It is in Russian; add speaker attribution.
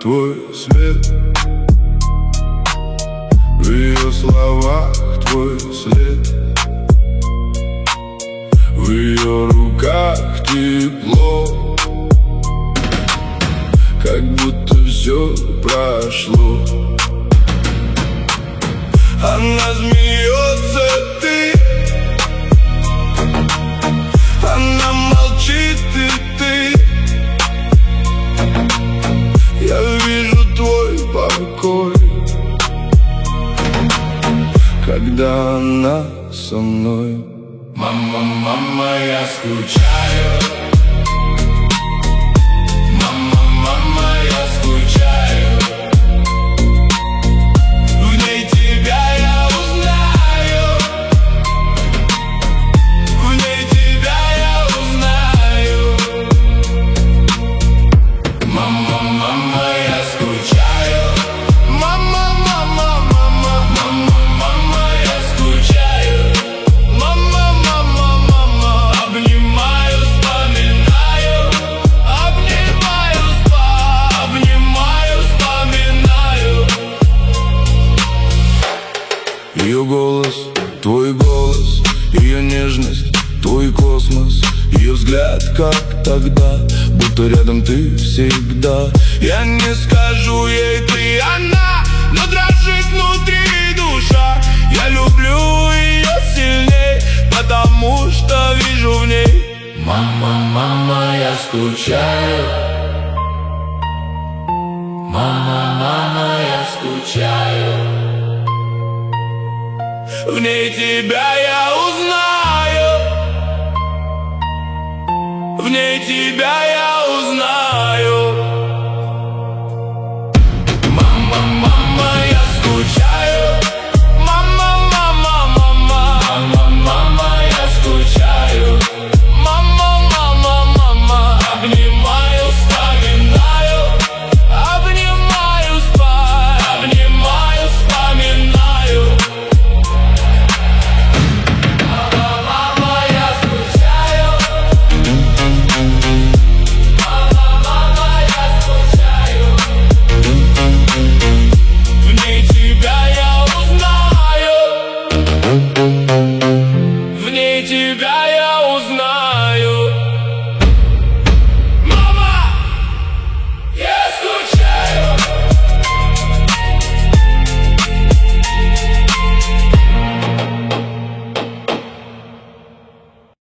Speaker 1: твой свет, в ее словах твой след, в ее руках тепло, как будто все прошло. Она смеется, ты, она молчит, и ты. Я вижу твой покой, когда она со мной.
Speaker 2: Мама, мама, я скучаю. Мама, мама, я скучаю. В ней тебя я узнаю. В ней тебя я узнаю. Мама, мама, я скучаю. Мама, мама, мама, мама, мама, я скучаю. Мама, мама, мама, обнимаю, вспоминаю. Обнимаю, вспоминаю.
Speaker 1: Ее голос, твой голос, ее нежность, твой космос, ее взгляд, как тогда, будто рядом ты всегда.
Speaker 2: Я не скажу ей ты, она, но дрожит внутри душа. Я люблю ее сильней, потому что вижу в ней. Мама, мама, я скучаю. Мама, мама, я скучаю. В ней тебя я узнаю. В ней тебя я